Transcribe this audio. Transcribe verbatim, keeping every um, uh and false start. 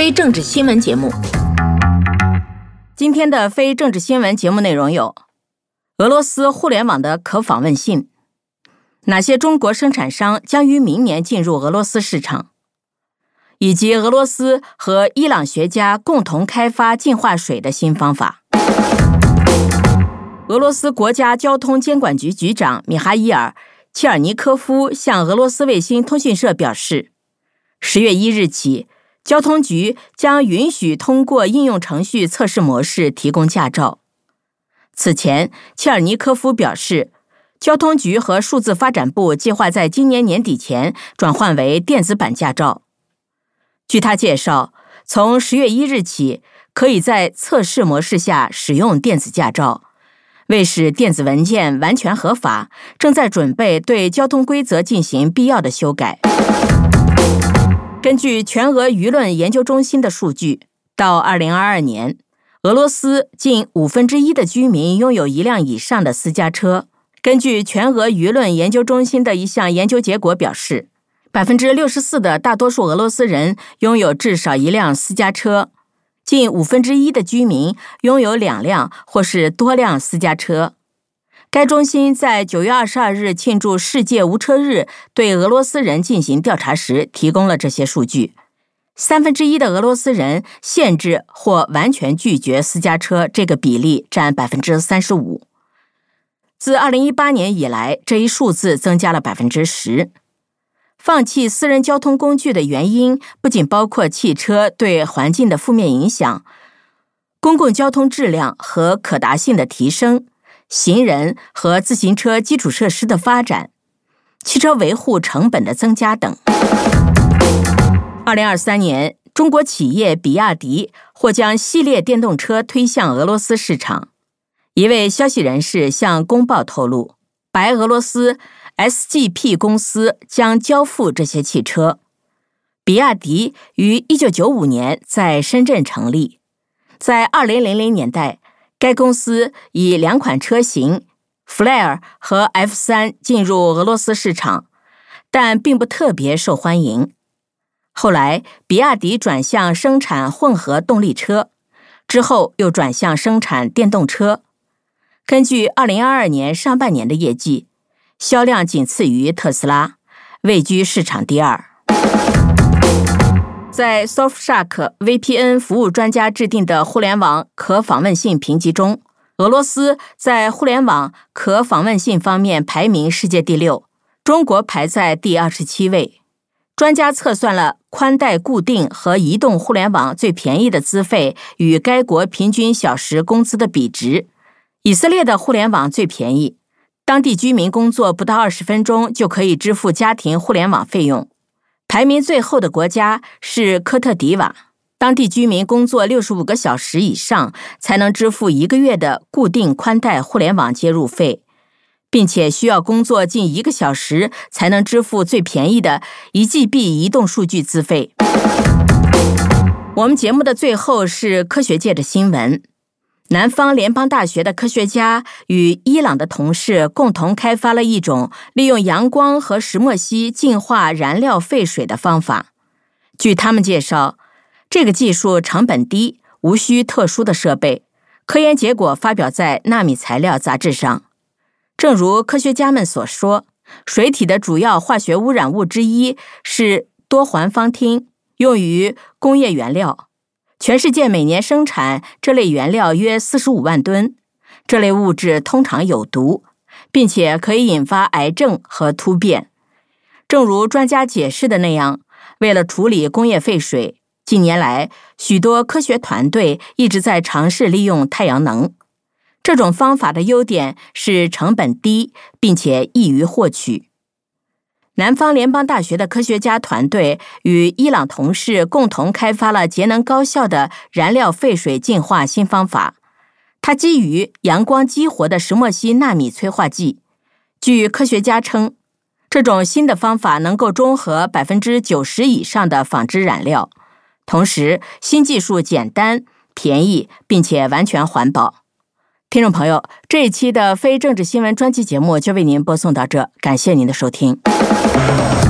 非政治新闻节目。 今天的非政治新闻节目内容有：俄罗斯互联网的可访问性，哪些中国生产商将于明年进入俄罗斯市场，以及俄罗斯和伊朗学家共同开发净化水的新方法。俄罗斯国家交通监管局局长米哈伊尔·切尔尼科夫向俄罗斯卫星通讯社表示，十月一日起，交通局将允许通过应用程序测试模式提供驾照。此前，切尔尼科夫表示，交通局和数字发展部计划在今年年底前转换为电子版驾照。据他介绍，从十月一日起，可以在测试模式下使用电子驾照。为使电子文件完全合法，正在准备对交通规则进行必要的修改。根据全俄舆论研究中心的数据，到二零二二年，俄罗斯近五分之一的居民拥有一辆以上的私家车。根据全俄舆论研究中心的一项研究结果表示，百分之六十四的大多数俄罗斯人拥有至少一辆私家车，近五分之一的居民拥有两辆或是多辆私家车。该中心在九月二十二日庆祝世界无车日对俄罗斯人进行调查时提供了这些数据。三分之一的俄罗斯人限制或完全拒绝私家车，这个比例占百分之三十五。自二零一八年以来，这一数字增加了百分之十。放弃私人交通工具的原因不仅包括汽车对环境的负面影响、公共交通质量和可达性的提升、行人和自行车基础设施的发展、汽车维护成本的增加等。二零二三年，中国企业比亚迪或将系列电动车推向俄罗斯市场。一位消息人士向公报透露，白俄罗斯 S G P 公司将交付这些汽车。比亚迪于一九九五年在深圳成立，在二零零零年代，该公司以两款车型 Flare 和 F 三 进入俄罗斯市场，但并不特别受欢迎。后来，比亚迪转向生产混合动力车，之后又转向生产电动车。根据二零二二年上半年的业绩，销量仅次于特斯拉，位居市场第二。在 Surfshark V P N 服务专家制定的互联网可访问性评级中，俄罗斯在互联网可访问性方面排名世界第六，中国排在第二十七位。专家测算了宽带固定和移动互联网最便宜的资费与该国平均小时工资的比值。以色列的互联网最便宜，当地居民工作不到二十分钟就可以支付家庭互联网费用。排名最后的国家是科特迪瓦，当地居民工作六十五个小时以上才能支付一个月的固定宽带互联网接入费，并且需要工作近一个小时才能支付最便宜的一 G B 移动数据资费。我们节目的最后是科学界的新闻。南方联邦大学的科学家与伊朗的同事共同开发了一种利用阳光和石墨烯净化燃料废水的方法。据他们介绍，这个技术成本低，无需特殊的设备。科研结果发表在《纳米材料》杂志上。正如科学家们所说，水体的主要化学污染物之一是多环芳烃，用于工业原料。全世界每年生产这类原料约四十五万吨，这类物质通常有毒，并且可以引发癌症和突变。正如专家解释的那样，为了处理工业废水，近年来许多科学团队一直在尝试利用太阳能。这种方法的优点是成本低，并且易于获取。南方联邦大学的科学家团队与伊朗同事共同开发了节能高效的燃料废水净化新方法，它基于阳光激活的石墨烯纳米催化剂。据科学家称，这种新的方法能够中和 百分之九十 以上的纺织染料，同时新技术简单、便宜，并且完全环保。听众朋友，这一期的非政治新闻专辑节目就为您播送到这，感谢您的收听。